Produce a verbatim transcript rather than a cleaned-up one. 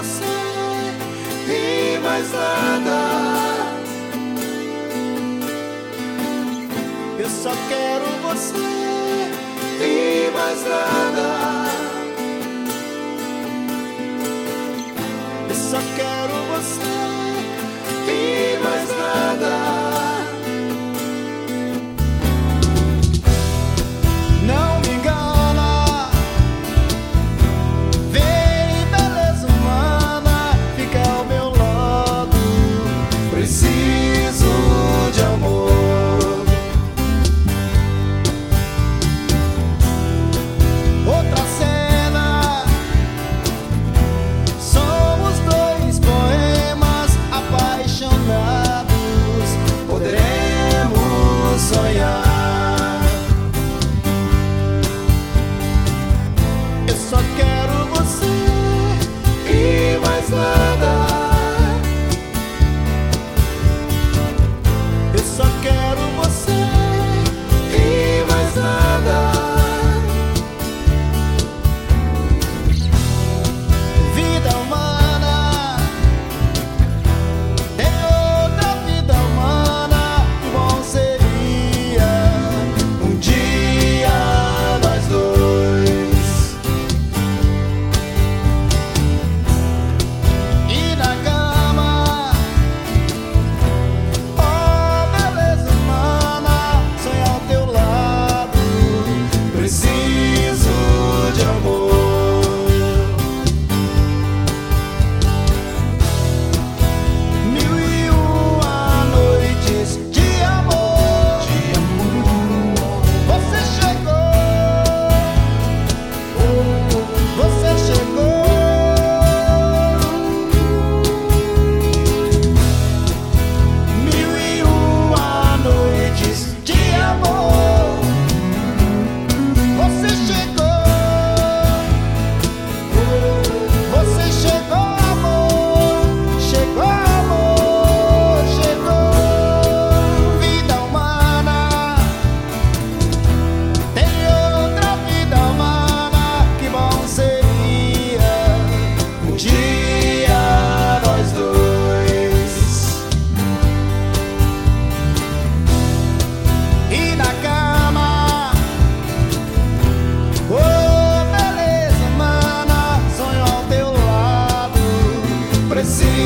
você e mais nada. Eu só quero você e mais nada. Eu só quero você e mais nada. Não me engana, vem beleza humana, fica ao meu lado. Preciso de amor. Outra cena, somos dois poemas apaixonados. Poderemos sonhar. Eu só quero você e mais nada. Eu só quero você e mais nada. Vida humana, tem outra vida humana. Que bom seria um dia nós dois. E na cama, oh beleza humana, sonhar ao teu lado. Preciso de amor. Mil e uma noites de amor. Você chegou, você chegou. Mil e uma noites de amor. Você chegou, você chegou, amor. Chegou, amor, chegou. Vida humana, tem outra vida humana. Que bom seria um dia nós dois. E na cama, oh beleza humana, sonho ao teu lado. Preciso